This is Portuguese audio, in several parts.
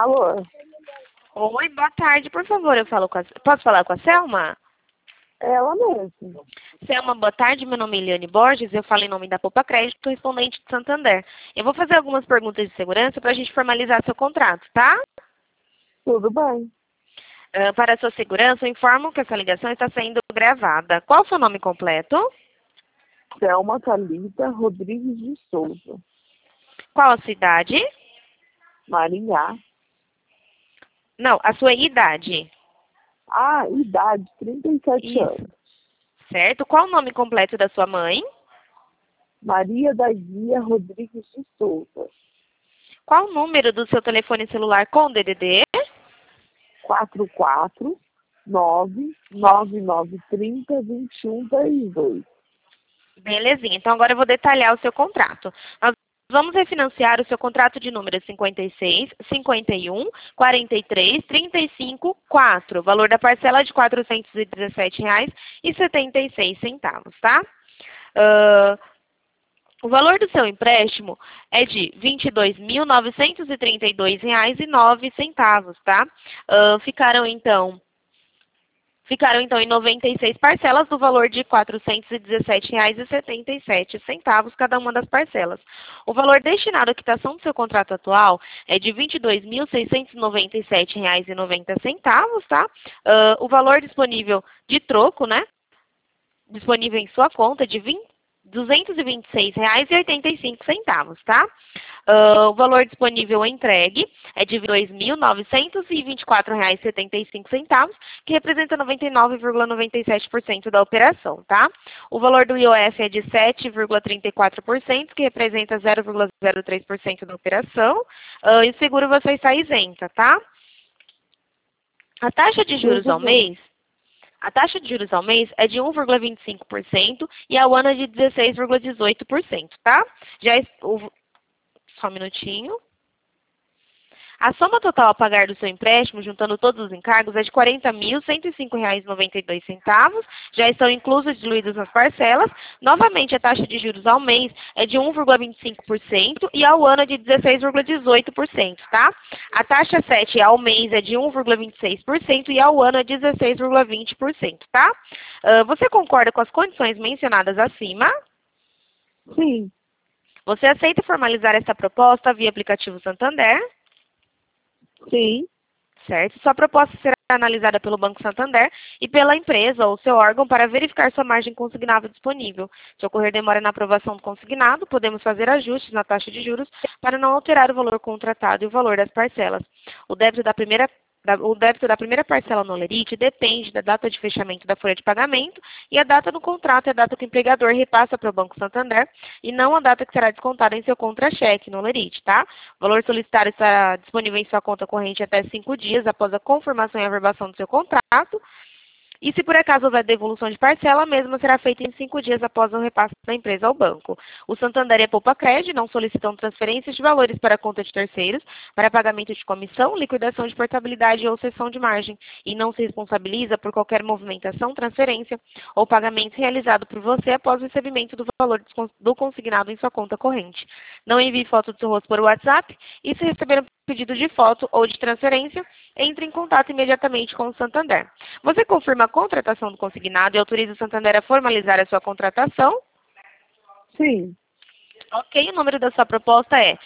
Alô? Oi, boa tarde, por favor, posso falar com a Selma? É ela mesmo. Selma, boa tarde, meu nome é Eliane Borges, eu falo em nome da Poupa Crédito, correspondente de Santander. Eu vou fazer algumas perguntas de segurança para a gente formalizar seu contrato, tá? Tudo bem. Para a sua segurança, eu informo que essa ligação está sendo gravada. Qual o seu nome completo? Selma Thalita Rodrigues de Souza. Qual a sua idade? Maringá. Não, a sua idade. Idade, 37 Isso. anos. Certo. Qual o nome completo da sua mãe? Maria da Guia Rodrigues de Souza. Qual o número do seu telefone celular com DDD? 449-9930-2132. Belezinha. Então, agora eu vou detalhar o seu contrato. Nós vamos refinanciar o seu contrato de número 56, 51, 43, 35, 4. O valor da parcela é de R$ 417,76, tá? O valor do seu empréstimo é de R$ 22.932,09, tá? Ficaram então em 96 parcelas do valor de R$ 417,77, cada uma das parcelas. O valor destinado à quitação do seu contrato atual é de R$ 22.697,90, tá? O valor disponível de troco, né? Disponível em sua conta é de R$ 226,85, tá? O valor disponível entregue é de R$ 2.924,75, que representa 99,97% da operação, tá? O valor do IOF é de 7,34%, que representa 0,03% da operação. E o seguro você está isenta, tá? A taxa de juros Tudo ao bem. mês é de 1,25% e ao ano é de 16,18%, tá? Só um minutinho. A soma total a pagar do seu empréstimo, juntando todos os encargos, é de R$ 40.105,92. Já estão inclusas, diluídas as parcelas. Novamente, a taxa de juros ao mês é de 1,25% e ao ano é de 16,18%, tá? A taxa 7 ao mês é de 1,26% e ao ano é 16,20%, tá? Você concorda com as condições mencionadas acima? Sim. Você aceita formalizar essa proposta via aplicativo Santander? Sim. Certo? Sua proposta será analisada pelo Banco Santander e pela empresa ou seu órgão para verificar sua margem consignável disponível. Se ocorrer demora na aprovação do consignado, podemos fazer ajustes na taxa de juros para não alterar o valor contratado e o valor das parcelas. O débito da primeira parcela no Olerite depende da data de fechamento da folha de pagamento e a data no contrato é a data que o empregador repassa para o Banco Santander e não a data que será descontada em seu contra-cheque no Olerite, tá? O valor solicitado estará disponível em sua conta corrente até 5 dias após a confirmação e averbação do seu contrato. E se por acaso houver devolução de parcela, a mesma será feita em 5 dias após o repasse da empresa ao banco. O Santander e a Poupa Crédito não solicitam transferências de valores para a conta de terceiros, para pagamento de comissão, liquidação de portabilidade ou cessão de margem, e não se responsabiliza por qualquer movimentação, transferência ou pagamento realizado por você após o recebimento do valor do consignado em sua conta corrente. Não envie foto do seu rosto por WhatsApp e se receber um pedido de foto ou de transferência, entre em contato imediatamente com o Santander. Você confirma a contratação do consignado e autoriza o Santander a formalizar a sua contratação? Sim. Ok, o número da sua proposta é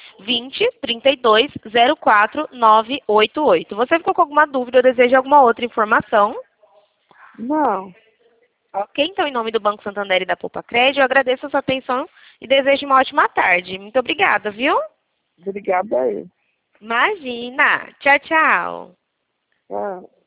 20-32-04-988. Você ficou com alguma dúvida ou deseja alguma outra informação? Não. Ok, então em nome do Banco Santander e da Poupa Crédito, eu agradeço a sua atenção e desejo uma ótima tarde. Muito obrigada, viu? Obrigada aí. Imagina. Tchau, tchau. Ah.